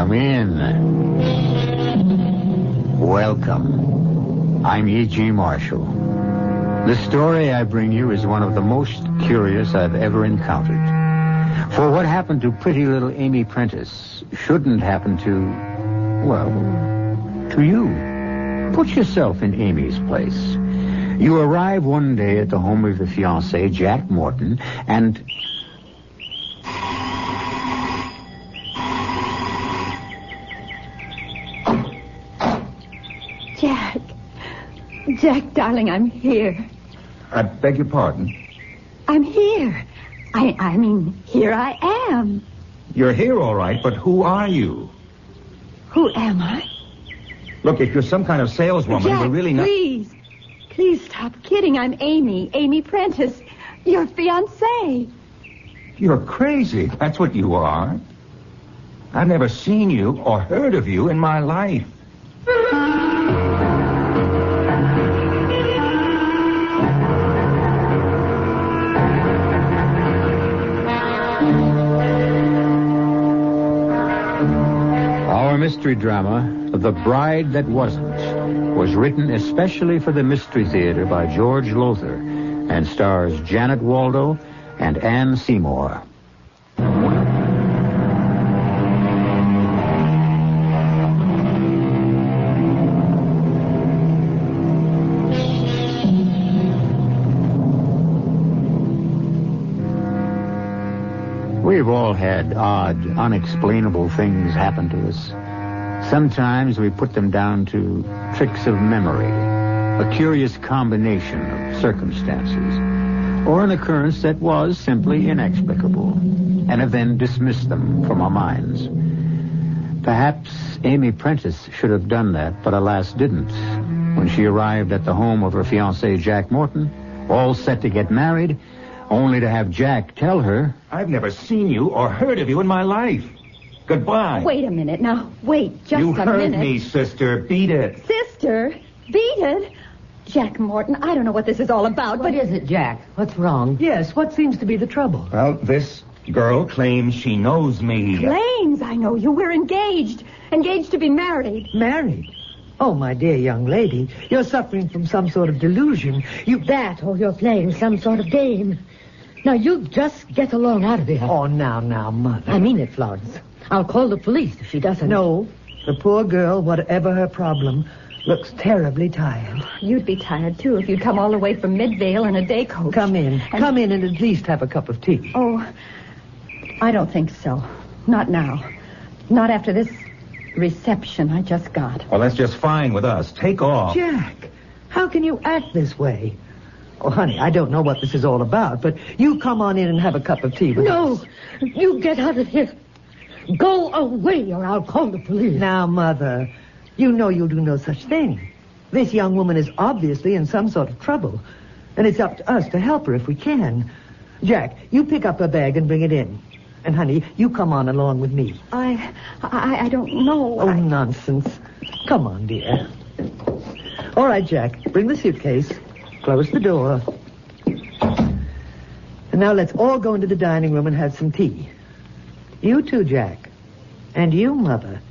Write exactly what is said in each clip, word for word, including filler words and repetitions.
Come in. Welcome. I'm E G. Marshall. The story I bring you is one of the most curious I've ever encountered. For what happened to pretty little Amy Prentice shouldn't happen to, well, to you. Put yourself in Amy's place. You arrive one day at the home of the fiancé, Jack Morton, and... Jack. Jack, darling, I'm here. I beg your pardon? I'm here. I, I mean, here I am. You're here, all right, but who are you? Who am I? Look, if you're some kind of saleswoman, Jack, we're really not... please. Please stop kidding. I'm Amy. Amy Prentice. Your fiancée. You're crazy. That's what you are. I've never seen you or heard of you in my life. Our mystery drama, The Bride That Wasn't, was written especially for the Mystery Theater by George Lothar and stars Janet Waldo and Anne Seymour. We've all had odd, unexplainable things happen to us. Sometimes we put them down to tricks of memory, a curious combination of circumstances, or an occurrence that was simply inexplicable, and have then dismissed them from our minds. Perhaps Amy Prentice should have done that, but alas didn't. When she arrived at the home of her fiancé, Jack Morton, all set to get married, only to have Jack tell her... I've never seen you or heard of you in my life. Goodbye. Wait a minute. Now, wait just you a heard minute. me, sister. Beat it. Sister? Beat it? Jack Morton, I don't know what this is all about, What but... is it, Jack? What's wrong? Yes, what seems to be the trouble? Well, this girl claims she knows me. Claims I know you. We're engaged. Engaged to be married. Married? Oh, my dear young lady, you're suffering from some sort of delusion. You... That, or you're playing some sort of game. Now, you just get along out of here. Oh, now, now, Mother. I mean it, Florence. I'll call the police if she doesn't. No, the poor girl, whatever her problem, looks terribly tired. You'd be tired, too, if you'd come all the way from Midvale in a day coach. Come in. And... Come in and at least have a cup of tea. Oh, I don't think so. Not now. Not after this reception I just got. Well, that's just fine with us. Take off. Jack, how can you act this way? Oh, honey, I don't know what this is all about, but you come on in and have a cup of tea with No, us. you get out of here. Go away or I'll call the police. Now, Mother, you know you'll do no such thing. This young woman is obviously in some sort of trouble, and it's up to us to help her if we can. Jack, you pick up her bag and bring it in. And, honey, you come on along with me. I... I, I don't know. Oh, I... nonsense. Come on, dear. All right, Jack, bring the suitcase. Close the door. And now let's all go into the dining room and have some tea. You too, Jack. And you, Mother.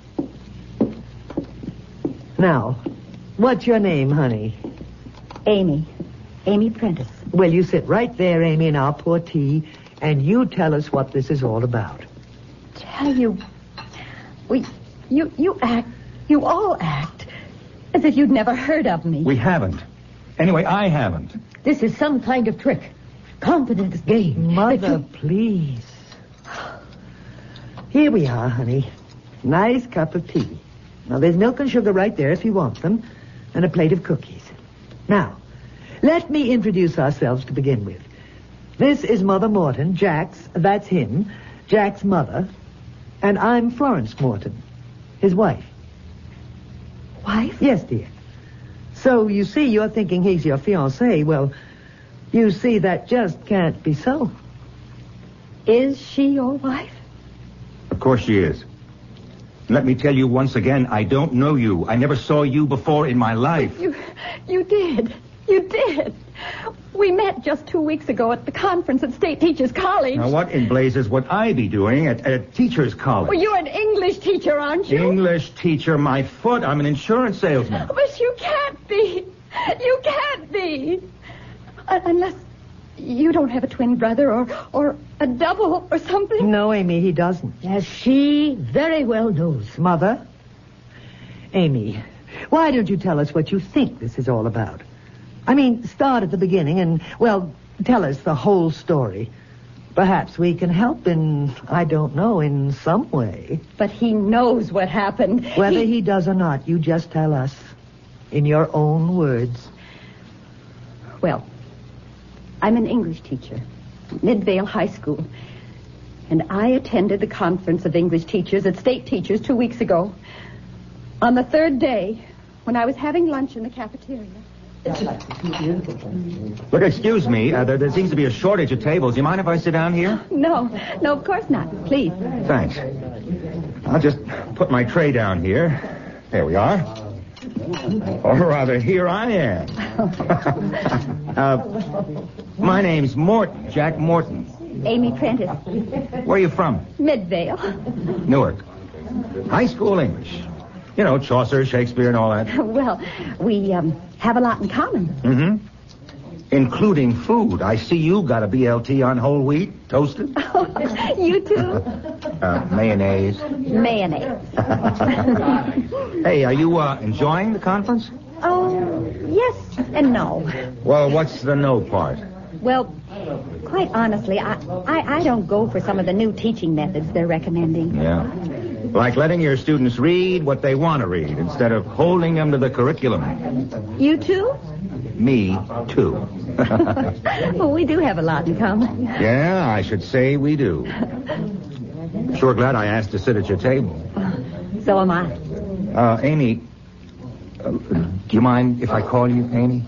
Now, what's your name, honey? Amy. Amy Prentice. Well, you sit right there, Amy, and I'll pour tea, and you tell us what this is all about. Tell you... We... You, you act... You all act as if you'd never heard of me. We haven't. Anyway, I haven't. This is some kind of trick. Confidence game. Mother, please. Here we are, honey. Nice cup of tea. Now, there's milk and sugar right there if you want them, and a plate of cookies. Now, let me introduce ourselves to begin with. This is Mother Morton, Jack's, that's him, Jack's mother, and I'm Florence Morton, his wife. Wife? Yes, dear. So, you see, you're thinking he's your fiancé. Well, you see, that just can't be so. Is she your wife? Of course she is. Let me tell you once again, I don't know you. I never saw you before in my life. You, you did. You did. We met just two weeks ago at the conference at State Teachers College. Now, what in blazes would I be doing at, at a teacher's college? Well, you're an English teacher, aren't you? English teacher, my foot. I'm an insurance salesman. But you can't be. You can't be. Uh, unless you don't have a twin brother or, or a double or something. No, Amy, he doesn't. As she very well knows. Mother? Amy, why don't you tell us what you think this is all about? I mean, start at the beginning and, well, tell us the whole story. Perhaps we can help in, I don't know, in some way. But he knows what happened. Whether he... he does or not, you just tell us in your own words. Well, I'm an English teacher at Midvale High School. And I attended the conference of English teachers at State Teachers two weeks ago. On the third day, when I was having lunch in the cafeteria. Look, excuse me. Uh, there, there seems to be a shortage of tables. You mind if I sit down here? No, no, of course not. Please. Thanks. I'll just put my tray down here. There we are. Or rather, here I am. uh, my name's Morton, Jack Morton. Amy Prentice. Where are you from? Midvale. Newark. High school English. You know, Chaucer, Shakespeare, and all that. Well, we um, have a lot in common. Mm-hmm. Including food. I see you got a B L T on whole wheat, toasted. You too? Uh, mayonnaise. Mayonnaise. Hey, are you uh, enjoying the conference? Oh, yes and no. Well, what's the no part? Well, quite honestly, I, I, I don't go for some of the new teaching methods they're recommending. Yeah. Like letting your students read what they want to read instead of holding them to the curriculum. You too? Me, too. Well, we do have a lot in common. Yeah, I should say we do. Sure glad I asked to sit at your table. So am I. Uh, Amy, uh, do you mind if I call you Amy?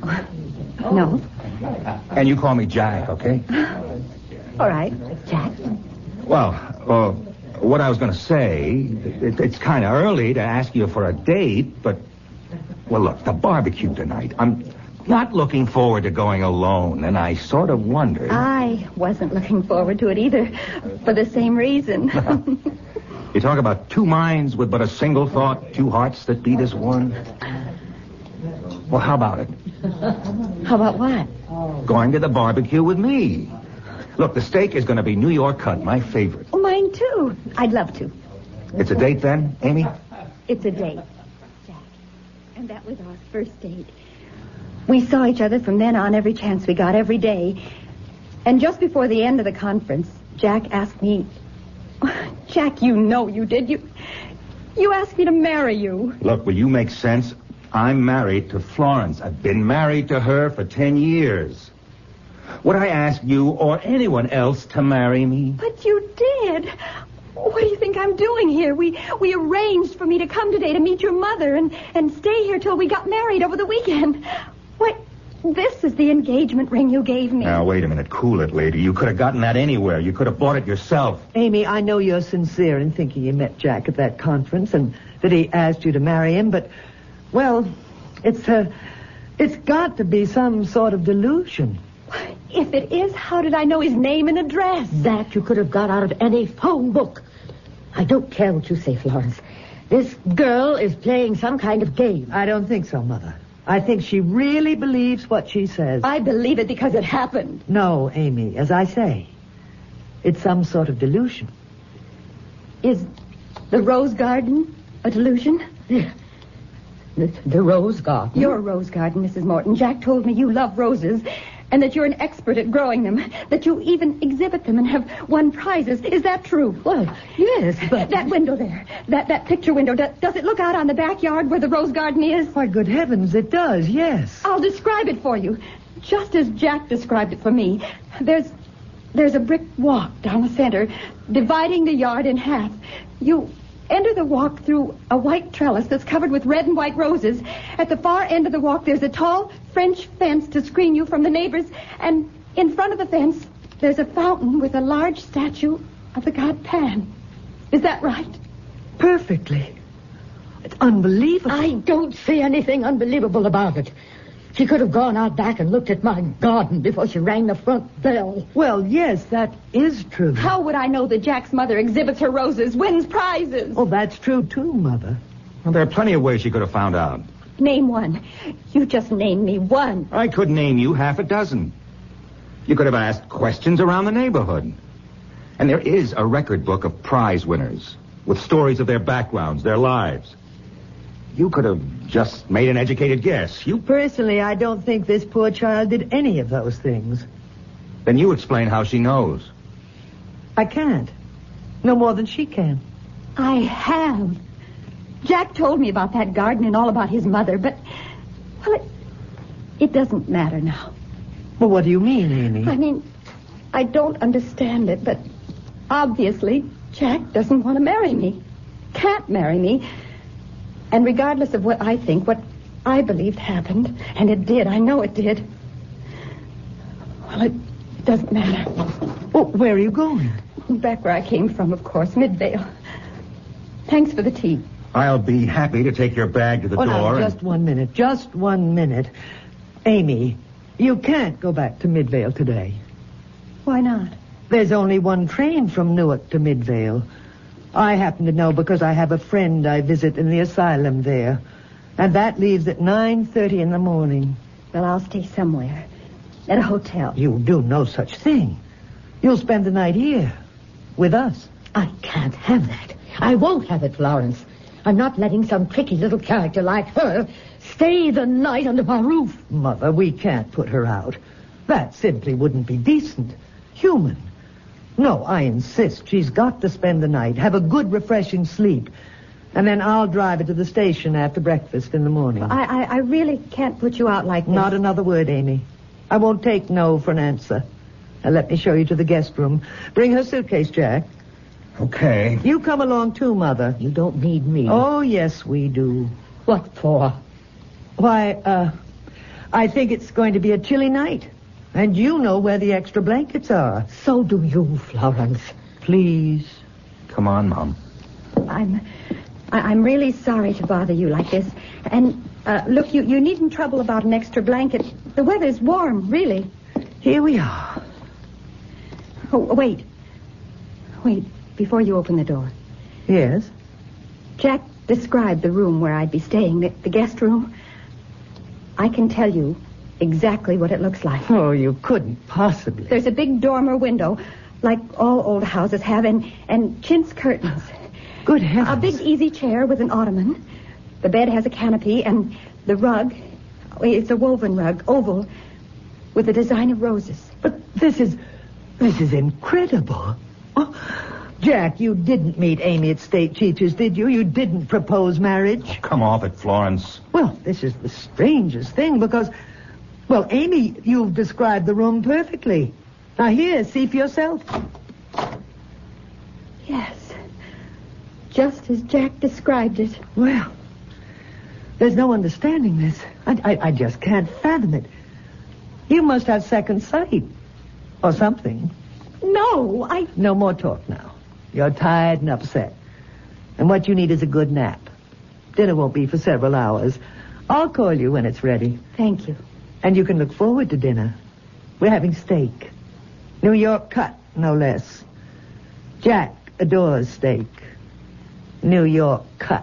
No. And you call me Jack, okay? All right, Jack. Well, uh, what I was going to say, it, it's kind of early to ask you for a date, but, well, look, the barbecue tonight. I'm not looking forward to going alone, and I sort of wondered. I wasn't looking forward to it either, for the same reason. You talk about two minds with but a single thought, two hearts that beat as one. Well, how about it? How about what? Going to the barbecue with me. Look, the steak is going to be New York cut, my favorite. Oh, mine too. I'd love to. It's a date then, Amy? It's a date, Jack. And that was our first date. We saw each other from then on every chance we got, every day. And just before the end of the conference, Jack asked me... Jack, you know you did. You, you asked me to marry you. Look, will you make sense? I'm married to Florence. I've been married to her for ten years. Would I ask you or anyone else to marry me? But you did. What do you think I'm doing here? We we arranged for me to come today to meet your mother and, and stay here till we got married over the weekend. What? This is the engagement ring you gave me. Now, wait a minute. Cool it, lady. You could have gotten that anywhere. You could have bought it yourself. Amy, I know you're sincere in thinking you met Jack at that conference and that he asked you to marry him, but, well, it's, uh, it's got to be some sort of delusion. If it is, how did I know his name and address? That you could have got out of any phone book. I don't care what you say, Florence. This girl is playing some kind of game. I don't think so, Mother. I think she really believes what she says. I believe it because it happened. No, Amy, as I say, it's some sort of delusion. Is the rose garden a delusion? The, the rose garden? Your rose garden, Missus Morton. Jack told me you love roses and that you're an expert at growing them, that you even exhibit them and have won prizes. Is that true? Well, yes, but... That window there, that, that picture window, does, does it look out on the backyard where the rose garden is? Why, good heavens, it does, yes. I'll describe it for you, just as Jack described it for me. There's, there's a brick walk down the center, dividing the yard in half. You enter the walk through a white trellis that's covered with red and white roses. At the far end of the walk, there's a tall French fence to screen you from the neighbors. And in front of the fence, there's a fountain with a large statue of the god Pan. Is that right? Perfectly. It's unbelievable. I don't see anything unbelievable about it. She could have gone out back and looked at my garden before she rang the front bell. Well, yes, that is true. How would I know that Jack's mother exhibits her roses, wins prizes? Oh, that's true, too, Mother. Well, there are plenty of ways she could have found out. Name one. You just named me one. I could name you half a dozen. You could have asked questions around the neighborhood. And there is a record book of prize winners with stories of their backgrounds, their lives. You could have just made an educated guess. You... Personally, I don't think this poor child did any of those things. Then you explain how she knows. I can't. No more than she can. I have. Jack told me about that garden and all about his mother, but, well, it, it doesn't matter now. Well, what do you mean, Amy? I mean, I don't understand it, but obviously Jack doesn't want to marry me. Can't marry me. And regardless of what I think, what I believed happened, and it did, I know it did, well, it doesn't matter. Well, where are you going? Back where I came from, of course, Midvale. Thanks for the tea. I'll be happy to take your bag to the oh, door. No, and... just one minute. Just one minute. Amy, you can't go back to Midvale today. Why not? There's only one train from Newark to Midvale. I happen to know because I have a friend I visit in the asylum there. And that leaves at nine thirty in the morning. Well, I'll stay somewhere. At a hotel. You'll do no such thing. You'll spend the night here. With us. I can't have that. I won't have it, Florence. I'm not letting some tricky little character like her stay the night under my roof. Mother, we can't put her out. That simply wouldn't be decent. Human. No, I insist. She's got to spend the night, have a good, refreshing sleep. And then I'll drive her to the station after breakfast in the morning. I, I, I really can't put you out like this. Not another word, Amy. I won't take no for an answer. Now, let me show you to the guest room. Bring her suitcase, Jack. Okay. You come along, too, Mother. You don't need me. Oh, yes, we do. What for? Why, uh, I think it's going to be a chilly night. And you know where the extra blankets are. So do you, Florence. Please. Come on, Mom. I'm... I, I'm really sorry to bother you like this. And, uh, look, you, you needn't trouble about an extra blanket. The weather's warm, really. Here we are. Oh, wait. Wait, before you open the door. Yes? Jack described the room where I'd be staying, the, the guest room. I can tell you exactly what it looks like. Oh, you couldn't possibly. There's a big dormer window, like all old houses have, and, and chintz curtains. Good heavens. A big easy chair with an ottoman. The bed has a canopy, and the rug, it's a woven rug, oval, with a design of roses. But this is, this is incredible. Oh, Jack, you didn't meet Amy at State Teachers, did you? You didn't propose marriage? Oh, come off it, Florence. Well, this is the strangest thing because, well, Amy, you've described the room perfectly. Now here, see for yourself. Yes. Just as Jack described it. Well, there's no understanding this. I, I, I just can't fathom it. You must have second sight. Or something. No, I... No more talk now. You're tired and upset. And what you need is a good nap. Dinner won't be for several hours. I'll call you when it's ready. Thank you. And you can look forward to dinner. We're having steak. New York cut, no less. Jack adores steak. New York cut.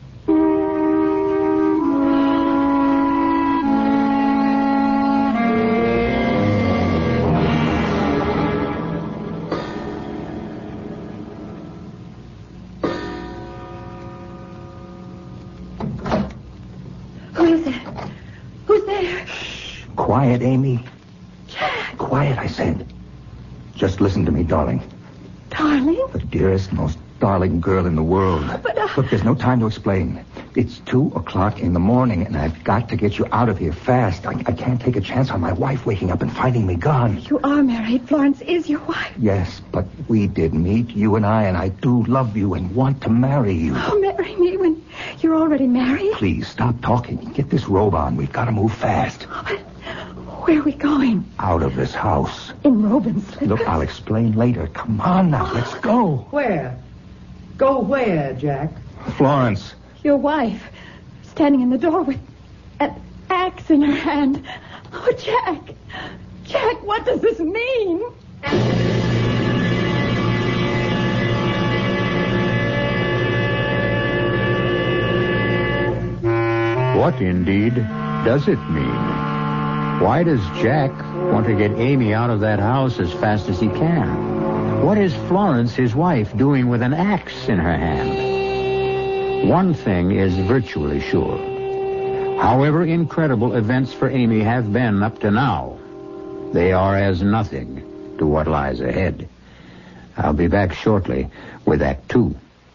Who is it? Who's there? Shh. Quiet, Amy. Jack. Quiet, I said. Just listen to me, darling. Darling? The dearest, most darling girl in the world. But, uh... Look, there's no time to explain. It's two o'clock in the morning, and I've got to get you out of here fast. I, I can't take a chance on my wife waking up and finding me gone. You are married. Florence is your wife. Yes, but we did meet, you and I, and I do love you and want to marry you. Oh, marry me when you're already married? Please, stop talking. Get this robe on. We've got to move fast. Where are we going? Out of this house. In robe and slippers? Look, I'll explain later. Come on now, let's go. Where? Go where, Jack? Florence. Your wife, standing in the door with... And, axe in her hand. Oh, Jack. Jack, what does this mean? What, indeed, does it mean? Why does Jack want to get Amy out of that house as fast as he can? What is Florence, his wife, doing with an axe in her hand? One thing is virtually sure. However incredible events for Amy have been up to now, they are as nothing to what lies ahead. I'll be back shortly with Act Two.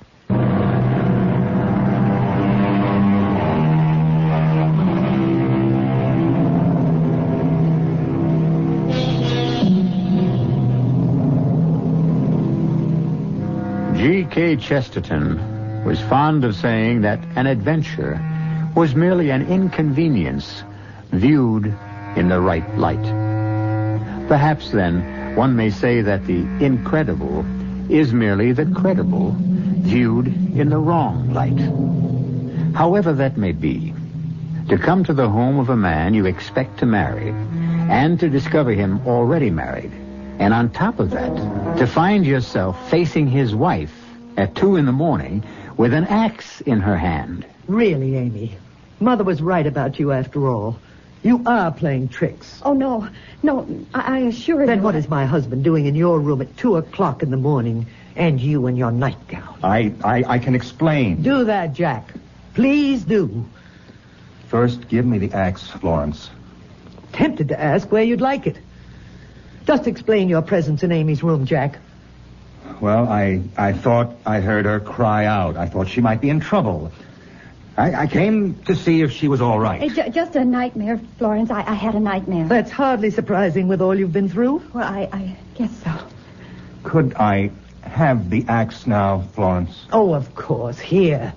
G K Chesterton was fond of saying that an adventure was merely an inconvenience viewed in the right light. Perhaps, then, one may say that the incredible is merely the credible viewed in the wrong light. However that may be, to come to the home of a man you expect to marry and to discover him already married, and on top of that, to find yourself facing his wife at two in the morning with an axe in her hand. Really, Amy, Mother was right about you after all. You are playing tricks. Oh, no. No, I, I assure you. Then what is my husband doing in your room at two o'clock in the morning, and you in your nightgown? I, I, I can explain. Do that, Jack. Please do. First, give me the axe, Florence. Tempted to ask where you'd like it. Just explain your presence in Amy's room, Jack. Well, I, I thought I heard her cry out. I thought she might be in trouble. I, I came to see if she was all right. Hey, j- just a nightmare, Florence. I, I had a nightmare. That's hardly surprising with all you've been through. Well, I, I guess so. Could I have the axe now, Florence? Oh, of course. Here.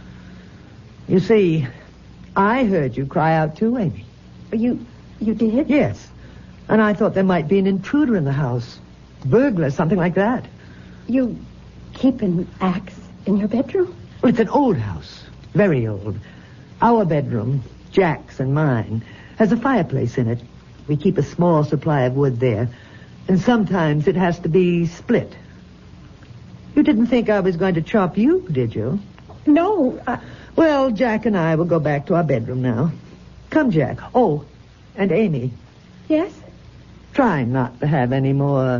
You see, I heard you cry out too, Amy. You, you did? Yes. And I thought there might be an intruder in the house. Burglar, something like that. You keep an axe in your bedroom? Well, it's an old house. Very old. Our bedroom, Jack's and mine, has a fireplace in it. We keep a small supply of wood there. And sometimes it has to be split. You didn't think I was going to chop you, did you? No. I... Well, Jack and I will go back to our bedroom now. Come, Jack. Oh, and Amy. Yes? Try not to have any more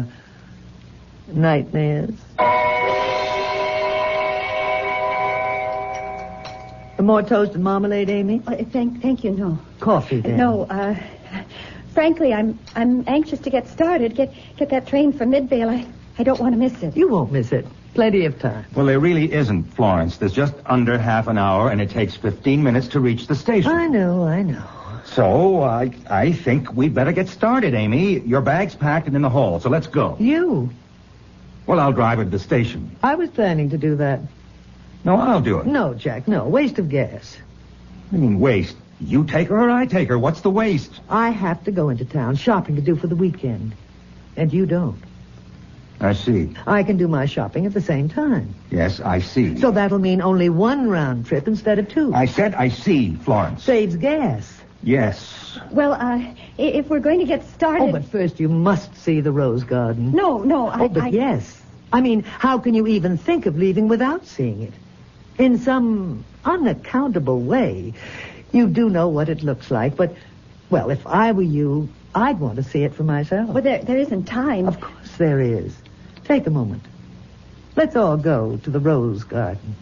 nightmares. More toast and marmalade, Amy? Uh, thank, thank you, no. Coffee, then. No, uh, frankly, I'm I'm anxious to get started. Get get that train for Midvale. I, I don't want to miss it. You won't miss it. Plenty of time. Well, there really isn't, Florence. There's just under half an hour, and it takes fifteen minutes to reach the station. I know, I know. So, I I think we'd better get started, Amy. Your bag's packed and in the hall, so let's go. You? Well, I'll drive her to the station. I was planning to do that. No, I'll do it. No, Jack, no. Waste of gas. I mean, waste. You take her or I take her. What's the waste? I have to go into town shopping to do for the weekend. And you don't. I see. I can do my shopping at the same time. Yes, I see. So that'll mean only one round trip instead of two. I said I see, Florence. Saves gas. Yes. Well, uh, if we're going to get started... Oh, but first you must see the rose garden. No, no, I... Oh, but I... yes. I mean, how can you even think of leaving without seeing it? In some unaccountable way, you do know what it looks like, but, well, if I were you, I'd want to see it for myself. Well, there, there isn't time. Of course there is. Take a moment. Let's all go to the rose garden.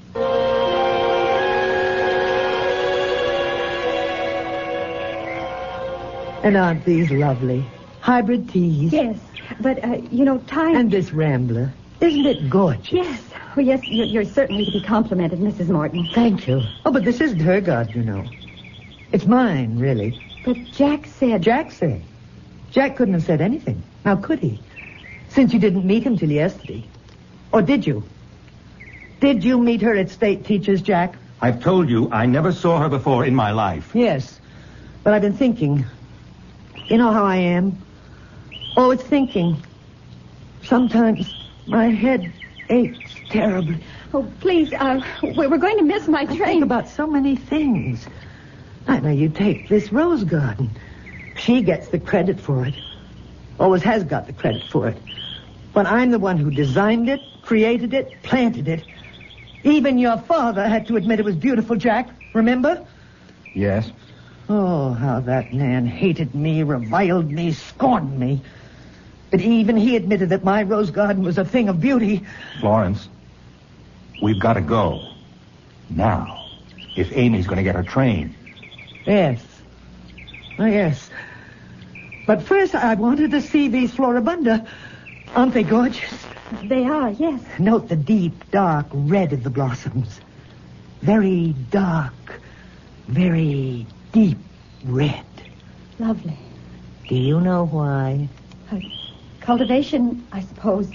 And aren't these lovely? Hybrid teas. Yes, but, uh, you know, time... And this rambler. Isn't it gorgeous? Yes. Oh, yes, you're, you're certainly to be complimented, Missus Morton. Thank you. Oh, but this isn't her garden, you know. It's mine, really. But Jack said... Jack said? Jack couldn't have said anything. Now, could he? Since you didn't meet him till yesterday. Or did you? Did you meet her at State Teachers, Jack? I've told you I never saw her before in my life. Yes. But I've been thinking. You know how I am? Always thinking. Sometimes my head aches terribly. Oh, please, uh, we're going to miss my I train. think about so many things. I know you take this rose garden. She gets the credit for it. Always has got the credit for it. But I'm the one who designed it, created it, planted it. Even your father had to admit it was beautiful, Jack. Remember? Yes. Oh, how that man hated me, reviled me, scorned me. But even he admitted that my rose garden was a thing of beauty. Florence, we've got to go. Now. If Amy's going to get her train. Yes. Oh, yes. But first, I wanted to see these Floribunda. Aren't they gorgeous? They are, yes. Note the deep, dark red of the blossoms. Very dark, very deep red. Lovely. Do you know why? Uh, cultivation, I suppose.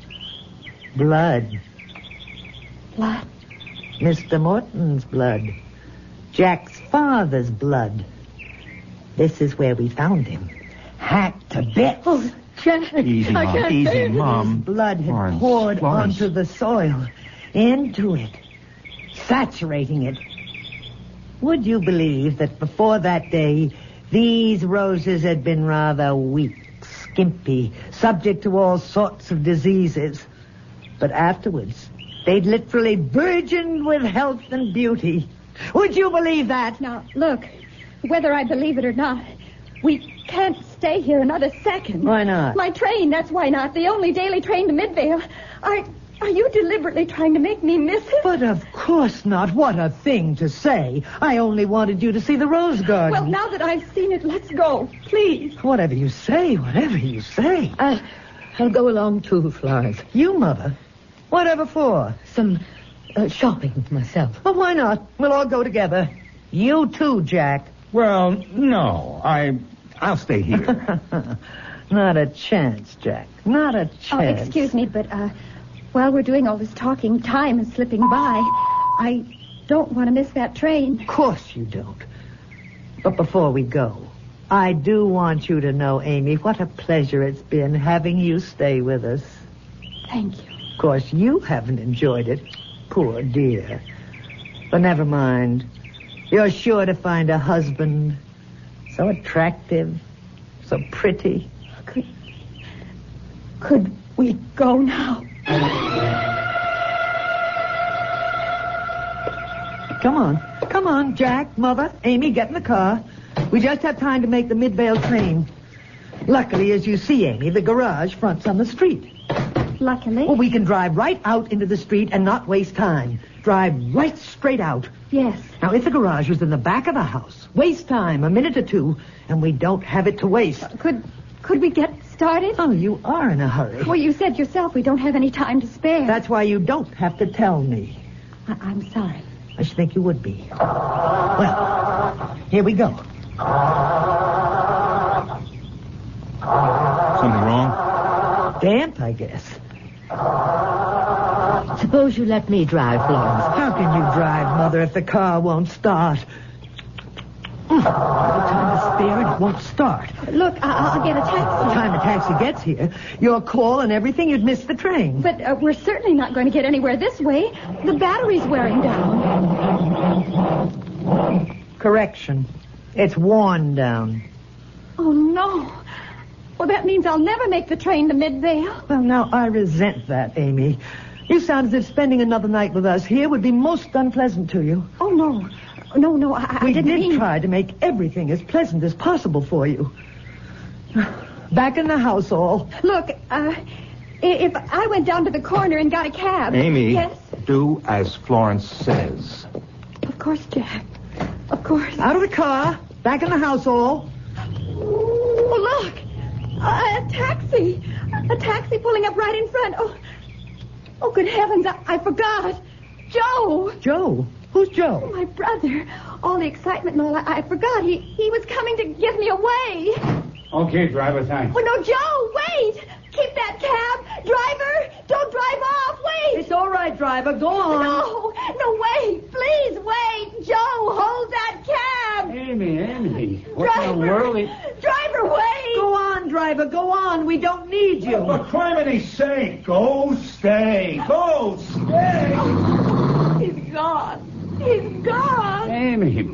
Blood. Blood? Mister Morton's blood. Jack's father's blood. This is where we found him. Hacked to bits. Oh, Jack. Easy, I Mom. can't Easy, bear this. Mom. His blood had Florence, poured Florence. onto the soil. Into it. Saturating it. Would you believe that before that day, these roses had been rather weak, skimpy, subject to all sorts of diseases? But afterwards, they'd literally burgeoned with health and beauty. Would you believe that? Now, look, whether I believe it or not, we can't stay here another second. Why not? My train, that's why not. The only daily train to Midvale. Are, are you deliberately trying to make me miss it? But of course not. What a thing to say. I only wanted you to see the rose garden. Well, now that I've seen it, let's go, please. Whatever you say, whatever you say. I, I'll go along too, Florence. You, Mother? Whatever for? Some uh, shopping myself. Well, why not? We'll all go together. You too, Jack. Well, no. I, I'll stay here. Not a chance, Jack. Not a Oh, chance. excuse me, but uh, while we're doing all this talking, time is slipping by. I don't want to miss that train. Of course you don't. But before we go, I do want you to know, Amy, what a pleasure it's been having you stay with us. Thank you. Of course, you haven't enjoyed it. Poor dear. But never mind. You're sure to find a husband so attractive, so pretty. Could, could we go now? Come on. Come on, Jack, Mother, Amy, get in the car. We just have time to make the Midvale train. Luckily, as you see, Amy, the garage fronts on the street. Luckily. Well, we can drive right out into the street and not waste time. Drive right straight out. Yes. Now, if the garage was in the back of the house, waste time, a minute or two, and we don't have it to waste. Could could we get started? Oh, you are in a hurry. Well, you said yourself we don't have any time to spare. That's why you don't have to tell me. I- I'm sorry. I should think you would be. Well, here we go. Something wrong? Damp, I guess. Suppose you let me drive, Florence. How can you drive, Mother, if the car won't start? Mm, all the time to spare and it won't start. Look, I- I'll get a By the taxi. time a taxi gets here, your call and everything, you'd miss the train. But uh, we're certainly not going to get anywhere this way. The battery's wearing down. Correction. It's worn down. Oh, no. Well, that means I'll never make the train to Midvale. Well, now, I resent that, Amy. You sound as if spending another night with us here would be most unpleasant to you. Oh, no. No, no, I, I We didn't did mean... try to make everything as pleasant as possible for you. Back in the house, all. Look, uh, i- if I went down to the corner and got a cab... Amy, Yes? do as Florence says. Of course, Jack. Of course. Out of the car. Back in the house, all. Oh, look. Uh, a taxi. A taxi pulling up right in front. Oh, oh good heavens. I, I forgot. Joe. Joe? Who's Joe? My brother. All the excitement and all, I, I forgot. He, he was coming to give me away. Okay, driver, thanks. Oh, no, Joe, wait. Keep that cab. Driver, don't drive off. Wait. It's all right, driver. Go on. No, no, wait. Please wait. Joe, hold that cab. Amy, Amy. What Driver. in the world? is- Driver, wait. Go on, driver. Go on. We don't need you. For criminy's sake, go stay. Go stay. He's gone. He's gone. Amy,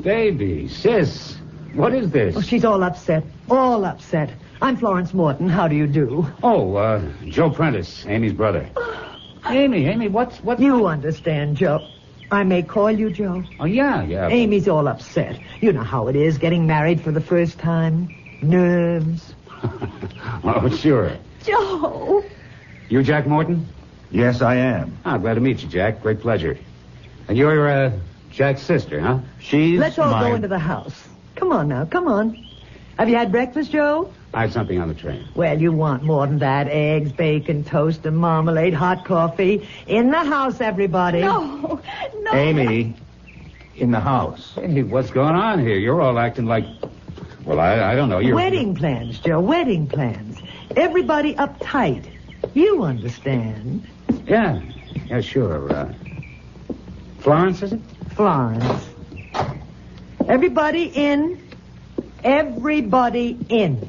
baby, sis. What is this? Oh, she's all upset. All upset. I'm Florence Morton. How do you do? Oh, uh, Joe Prentice, Amy's brother. Amy, Amy, what's what? You understand, Joe. I may call you Joe. Oh, yeah, yeah. Amy's all upset. You know how it is, getting married for the first time. Nerves. Oh, sure. Joe. You Jack Morton? Yes, I am. Ah, glad to meet you, Jack. Great pleasure. And you're, uh, Jack's sister, huh? She's Let's all my... go into the house. Come on now, come on. Have you had breakfast, Joe? I have something on the train. Well, you want more than that. Eggs, bacon, toast, and marmalade, hot coffee. In the house, everybody. No. No. Amy, in the house. Hey, what's going on here? You're all acting like... Well, I, I don't know. You're... Wedding plans, Joe, wedding plans. Everybody uptight. You understand. Yeah. Yeah, sure. Uh, Florence, is it? Florence. Everybody in. Everybody in.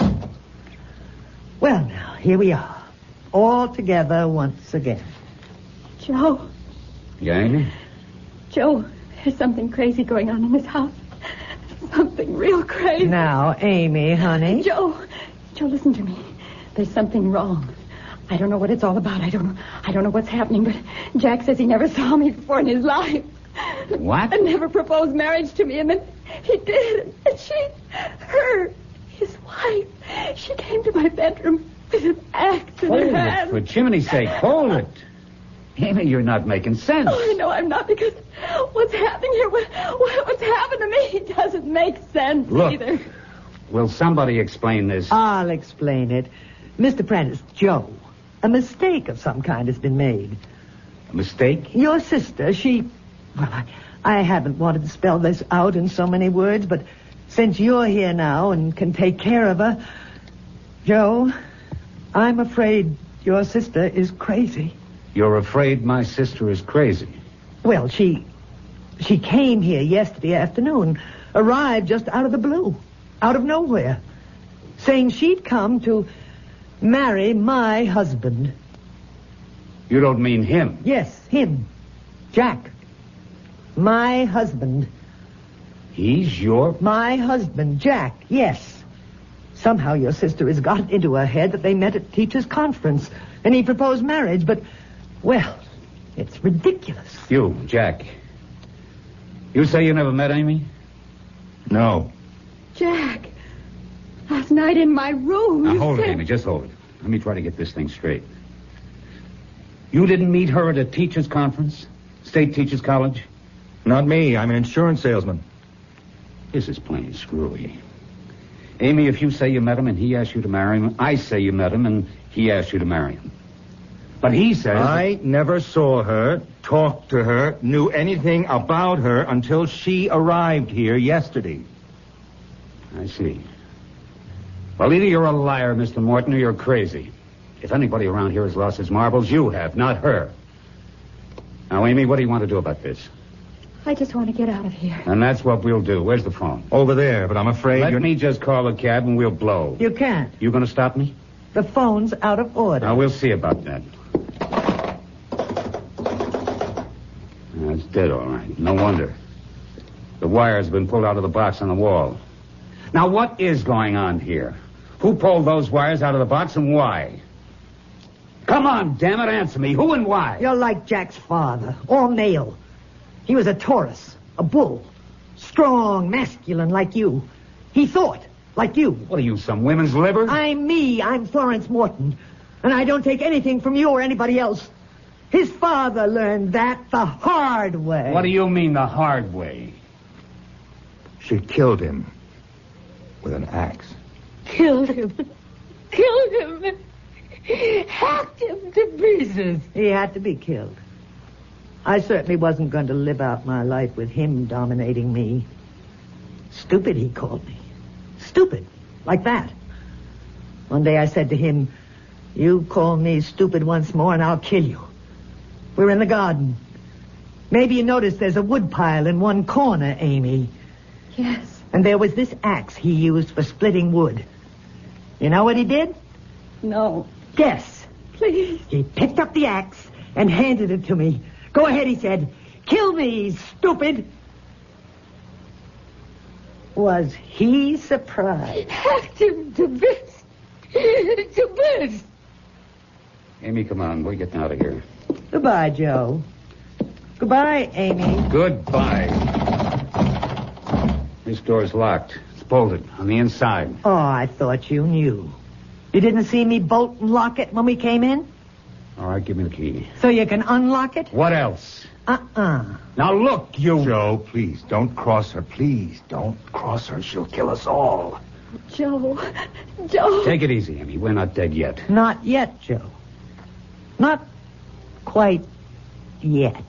Well, now, here we are. All together once again. Joe. Yeah, Amy? Joe, there's something crazy going on in this house. Something real crazy. Now, Amy, honey. Joe. Joe, listen to me. There's something wrong. I don't know what it's all about. I don't know. I don't know what's happening, but Jack says he never saw me before in his life. What? And never proposed marriage to me, and then he did. And she, her, his wife, she came to my bedroom with an axe in Hold her it, hand. for chimney's sake. Hold it. Amy, you're not making sense. Oh, I know I'm not, because what's happening here, what, what's happened to me doesn't make sense Look, either. will somebody explain this? I'll explain it. Mister Prentice, Joe, a mistake of some kind has been made. A mistake? Your sister, she... Well, I, I haven't wanted to spell this out in so many words, but since you're here now and can take care of her... Joe, I'm afraid your sister is crazy. You're afraid my sister is crazy? Well, she... She came here yesterday afternoon, arrived just out of the blue, out of nowhere, saying she'd come to marry my husband. You don't mean him? Yes, him. Jack. My husband. He's your... My husband, Jack, yes. Somehow your sister has got into her head that they met at teachers' conference, and he proposed marriage, but, well, it's ridiculous. You, Jack. You say you never met Amy? No. Jack, last night in my room. Now, you hold it, said... Amy. Just hold it. Let me try to get this thing straight. You didn't meet her at a teachers' conference? State Teachers College? Not me. I'm an insurance salesman. This is plain screwy. Amy, if you say you met him and he asked you to marry him, I say you met him and he asked you to marry him. But he says... I never saw her, talked to her, knew anything about her until she arrived here yesterday. I see. Well, either you're a liar, Mister Morton, or you're crazy. If anybody around here has lost his marbles, you have, not her. Now, Amy, what do you want to do about this? I just want to get out of here. And that's what we'll do. Where's the phone? Over there, but I'm afraid Let you're... me just call a cab and we'll blow. You can't. You going to stop me? The phone's out of order. Now, we'll see about that. Now, it's dead, all right. No wonder. The wire's been pulled out of the box on the wall. Now, what is going on here? Who pulled those wires out of the box and why? Come on, damn it, answer me. Who and why? You're like Jack's father, all male. He was a Taurus, a bull, strong, masculine like you. He thought like you. What are you, some women's liver? I'm me. I'm Florence Morton. And I don't take anything from you or anybody else. His father learned that the hard way. What do you mean the hard way? She killed him with an axe. Killed him. Killed him. Hacked him to pieces. He had to be killed. I certainly wasn't going to live out my life with him dominating me. Stupid, he called me. Stupid. Like that. One day I said to him, you call me stupid once more and I'll kill you. We're in the garden. Maybe you noticed there's a wood pile in one corner, Amy. Yes. And there was this axe he used for splitting wood. You know what he did? No. Guess. Please. He picked up the axe and handed it to me. Go ahead, he said. Kill me, stupid. Was he surprised? Hacked him to bits. To bits. Amy, come on. We're getting out of here. Goodbye, Joe. Goodbye, Amy. Goodbye. This door's locked. It's bolted on the inside. Oh, I thought you knew. You didn't see me bolt and lock it when we came in? All right, give me the key. So you can unlock it? What else? Uh-uh. Now, look, you... Joe, please, don't cross her. Please, don't cross her. She'll kill us all. Joe. Joe. Take it easy, Amy. We're not dead yet. Not yet, Joe. Not quite yet.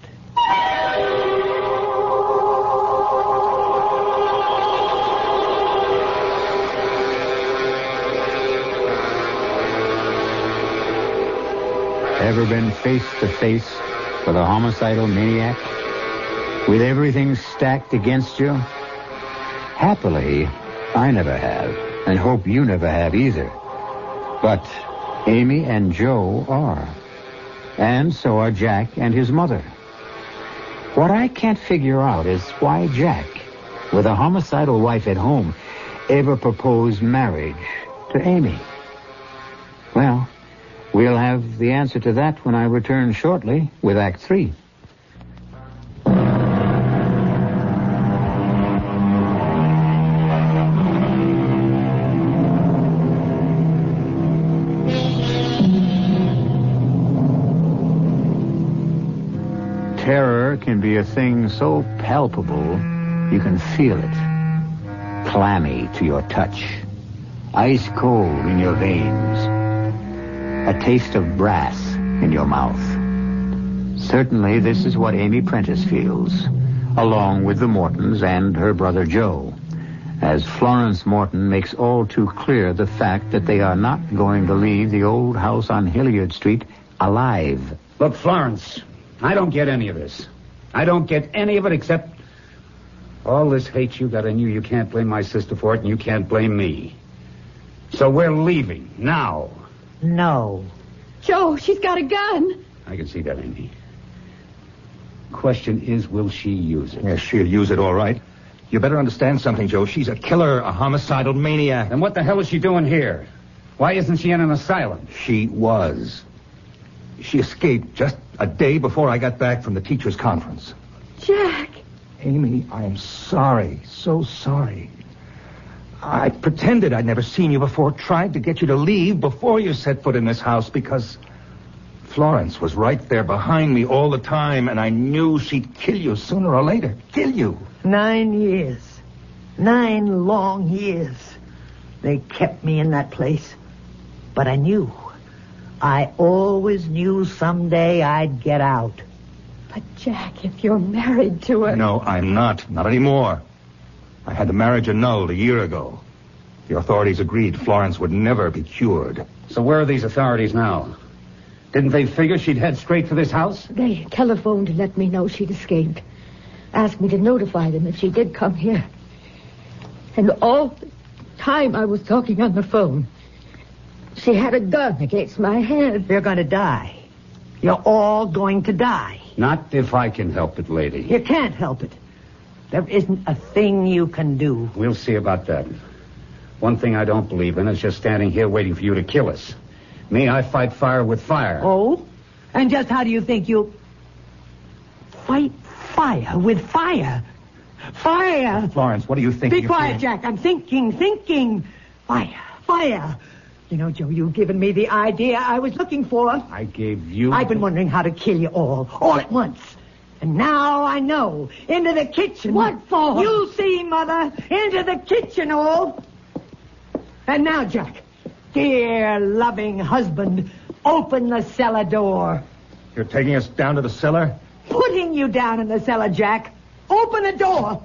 Ever been face to face with a homicidal maniac? With everything stacked against you? Happily, I never have, and hope you never have either. But Amy and Joe are. And so are Jack and his mother. What I can't figure out is why Jack, with a homicidal wife at home, ever proposed marriage to Amy. Well, we'll have the answer to that when I return shortly with Act Three. Terror can be a thing so palpable you can feel it. Clammy to your touch. Ice cold in your veins. A taste of brass in your mouth. Certainly this is what Amy Prentice feels, along with the Mortons and her brother Joe, as Florence Morton makes all too clear the fact that they are not going to leave the old house on Hilliard Street alive. Look, Florence, I don't get any of this. I don't get any of it except all this hate you got in you. You can't blame my sister for it, and you can't blame me. So we're leaving now. No. Joe, she's got a gun. I can see that, Amy. Question is, will she use it? Yes, she'll use it all right. You better understand something, Joe. She's a killer, a homicidal maniac. And what the hell is she doing here? Why isn't she in an asylum? She was. She escaped just a day before I got back from the teachers' conference. Jack. Amy, I am sorry. So sorry. I pretended I'd never seen you before, tried to get you to leave before you set foot in this house because Florence was right there behind me all the time, and I knew she'd kill you sooner or later. Kill you. Nine years. Nine long years. They kept me in that place. But I knew. I always knew someday I'd get out. But, Jack, if you're married to her... No, I'm not. Not anymore. I had the marriage annulled a year ago. The authorities agreed Florence would never be cured. So where are these authorities now? Didn't they figure she'd head straight for this house? They telephoned to let me know she'd escaped. Asked me to notify them if she did come here. And all the time I was talking on the phone, she had a gun against my head. You're going to die. You're all going to die. Not if I can help it, lady. You can't help it. There isn't a thing you can do. We'll see about that. One thing I don't believe in is just standing here waiting for you to kill us. Me, I fight fire with fire. Oh? And just how do you think you'll... fight fire with fire? Fire! Florence, what do you think? Be you're quiet, doing? Jack. I'm thinking, thinking. Fire, fire. You know, Joe, you've given me the idea I was looking for. I gave you... I've been wondering how to kill you all, all at once. And now I know. Into the kitchen. What for? You'll see, Mother. Into the kitchen, all. And now, Jack, dear, loving husband, open the cellar door. You're taking us down to the cellar? Putting you down in the cellar, Jack. Open the door.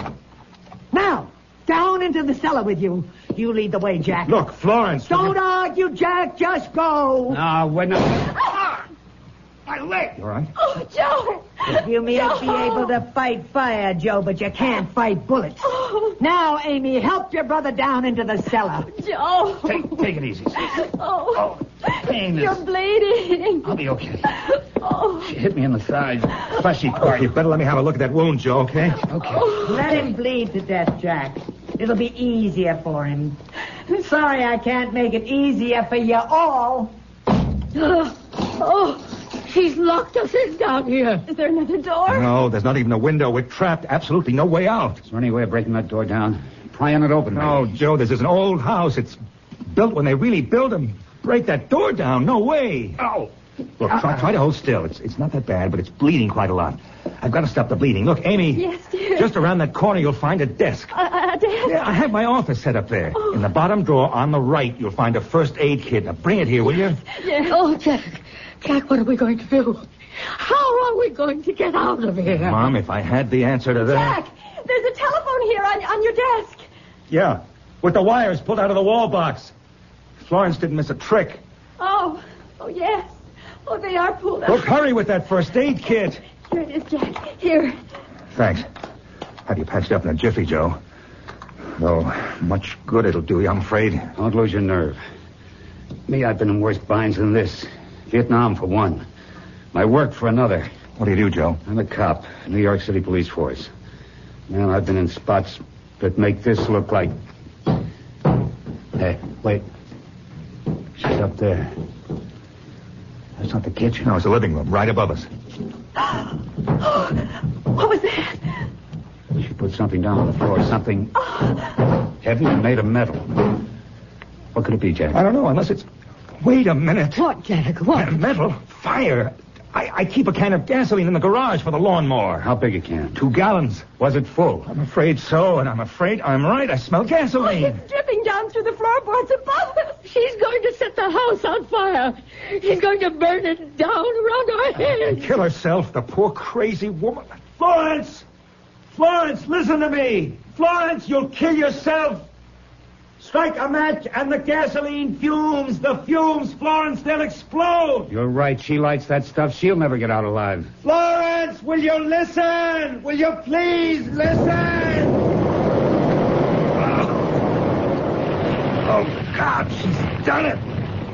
Now, down into the cellar with you. You lead the way, Jack. Look, Florence. Don't argue, Jack. Just go. No, we're not... My leg! You all right? Oh, Joe. You may Joe. be able to fight fire, Joe, but you can't fight bullets. Oh, Now, Amy, help your brother down into the cellar. Joe. Take, take it easy. Oh, Pain you're is... bleeding. I'll be okay. Oh, She hit me in the thigh. Fleshy part. You better let me have a look at that wound, Joe, okay? Okay. Let him bleed to death, Jack. It'll be easier for him. Sorry I can't make it easier for you all. Oh, oh, she's locked us in down here. Is there another door? No, there's not even a window. We're trapped. Absolutely no way out. Is there any way of breaking that door down? Prying it open, No, maybe? Joe, this is an old house. It's built when they really built them. Break that door down. No way. Oh. Look, try, try to hold still. It's it's not that bad, but it's bleeding quite a lot. I've got to stop the bleeding. Look, Amy. Yes, dear. Just around that corner, you'll find a desk. Uh, uh, Dad? Yeah, I have my office set up there. Oh. In the bottom drawer on the right, you'll find a first aid kit. Now, bring it here, will you? Yes. Oh, Jack. Jack, what are we going to do? How are we going to get out of here? Mom, if I had the answer to that... Jack, there's a telephone here on, on your desk. Yeah, with the wires pulled out of the wall box. Florence didn't miss a trick. Oh, oh, yes. Oh, they are pulled out. Look, hurry with that first aid kit. Here it is, Jack. Here. Thanks. Have you patched up in a jiffy, Joe. Though, much good it'll do you, I'm afraid. Don't lose your nerve. Me, I've been in worse binds than this. Vietnam, for one. My work for another. What do you do, Joe? I'm a cop, New York City Police Force. Man, I've been in spots that make this look like... Hey, wait. She's up there. That's not the kitchen. No, it's the living room, right above us. What was that? She put something down on the floor. Something heavy and made of metal. What could it be, Jack? I don't know, unless it's... Wait a minute. What, Jack? What? Metal? Fire? I, I keep a can of gasoline in the garage for the lawnmower. How big a can? Two gallons. Was it full? I'm afraid so, and I'm afraid I'm right. I smell Oh, gasoline. it's dripping down through the floorboards above us. She's going to set the house on fire. She's going to burn it down around our heads. Kill herself, the poor crazy woman. Florence! Florence, listen to me! Florence, you'll kill yourself! Strike a match and the gasoline fumes, the fumes, Florence, they'll explode! You're right. She lights that stuff. She'll never get out alive. Florence, will you listen? Will you please listen? Oh, oh God, she's done it!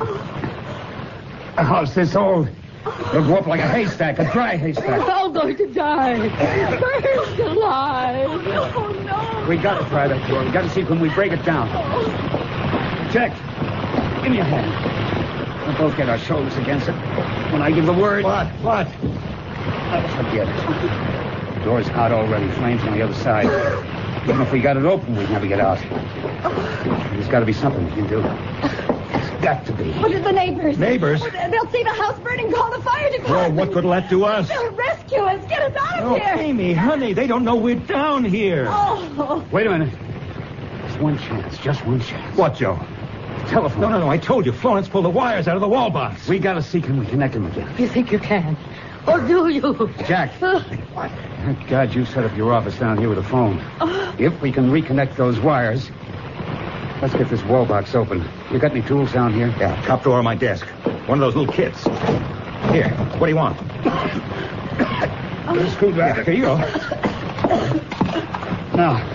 A house this old. It'll go up like a haystack, a dry We're haystack. all going to die. Burned alive. Oh, no. We got to try that door. We got to see can we break it down. Jack, give me a hand. We'll both get our shoulders against it. When I give the word. What? What? Oh, forget it. The door's hot already. Flames on the other side. Even if we got it open, we'd never get out. There's got to be something we can do. There's got to be. What are the neighbors? Neighbors? Oh, they'll see the house burning, call the fire Well, department. what good'll that do us? They'll rescue us. Get us out of Oh, here. Amy, honey, they don't know we're down here. Oh. Wait a minute. There's one chance. Just one chance. What, Joe? The telephone. No, no, no, I told you. Florence pulled the wires out of the wall box. We got to see can we connect them again. You think you can? Or do you? Jack. What? Thank God you set up your office down here with a phone. If we can reconnect those wires, let's get this wall box open. You got any tools down here? Yeah, top drawer of my desk. One of those little kits. Here, what do you want? A screwdriver. Here you go. Now,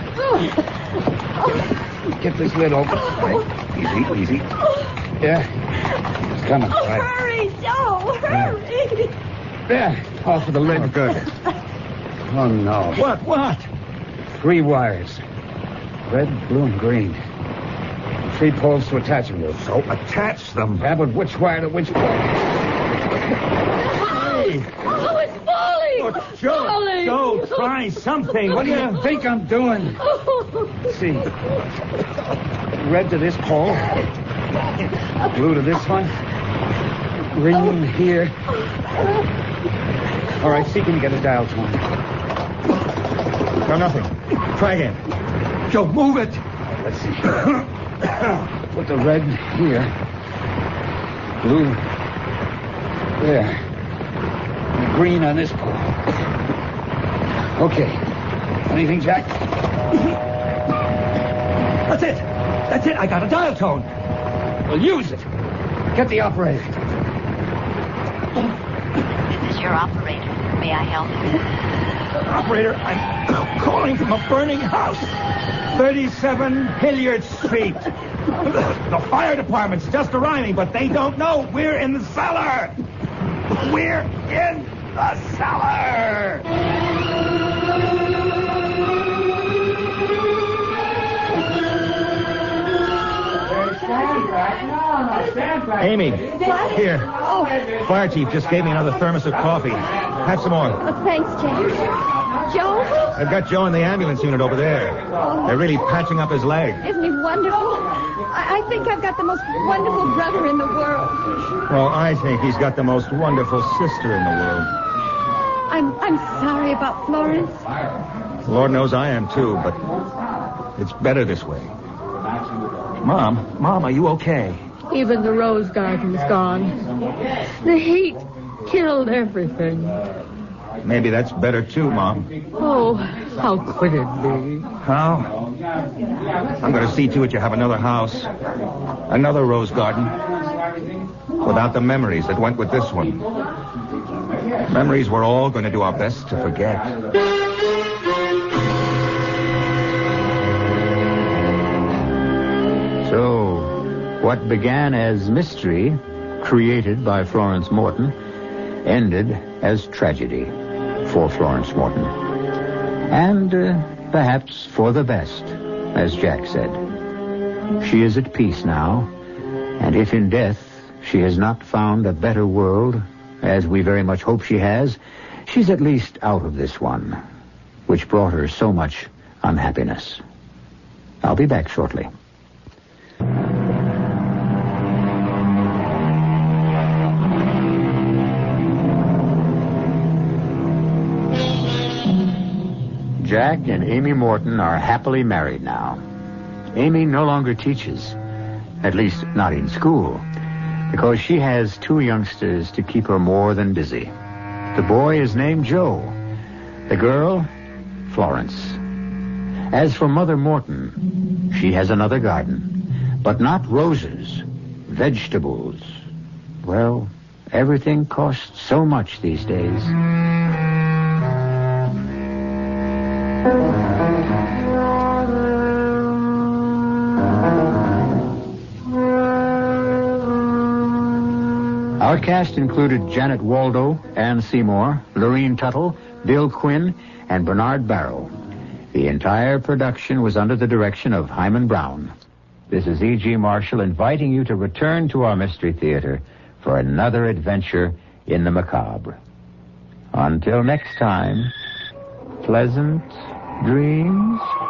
get this lid open. Easy, easy. Yeah. It's coming. Oh, Right. hurry, Joe. Hurry. There. Off with the lid. Oh, good. Oh, no. What, what? Three wires. Red, blue, and green. Three poles to attach them to. So attach them. Yeah, but which wire to which pole? Hey! Oh, it's falling. Oh, Joe, Falling. Joe, try something. What do you think I'm doing? Oh. See. Red to this pole. Blue to this one. Green here. All right, see can you get a dial tone. No, nothing. Try again. Joe, move it. Let's see. Put the red here. Blue there. And green on this pole. Okay. Anything, Jack? That's it. That's it. I got a dial tone. Well, use it. Get the operator. This is your operator. May I help you? Operator, I'm calling from a burning house. thirty-seven Hilliard Street. The fire department's just arriving, but they don't know we're in the cellar. We're in the cellar. Amy, here. Oh, Fire chief just gave me another thermos of coffee. Have some more. oh, thanks, Jack. Joe? I've got Joe in the ambulance unit over there. They're really patching up his leg. Isn't he wonderful? I, I think I've got the most wonderful brother in the world. Well, I think he's got the most wonderful sister in the world. I'm I'm sorry about Florence. Lord knows I am, too, but it's better this way. Mom, Mom, are you okay? Even the rose garden's gone. The heat killed everything. Maybe that's better, too, Mom. Oh, how could it be? How? I'm going to see to it you have another house. Another rose garden. Without the memories that went with this one. Memories we're all going to do our best to forget. So, what began as mystery, created by Florence Morton, ended as tragedy for Florence Morton. And uh, perhaps for the best, as Jack said. She is at peace now, and if in death she has not found a better world, as we very much hope she has, she's at least out of this one, which brought her so much unhappiness. I'll be back shortly. Jack and Amy Morton are happily married now. Amy no longer teaches, at least not in school, because she has two youngsters to keep her more than busy. The boy is named Joe. The girl, Florence. As for Mother Morton, she has another garden, but not roses, vegetables. Well, everything costs so much these days. Our cast included Janet Waldo, Ann Seymour, Lorene Tuttle, Bill Quinn, and Bernard Barrow. The entire production was under the direction of Hyman Brown. This is E G. Marshall inviting you to return to our Mystery Theater for another adventure in the macabre. Until next time, pleasant dreams.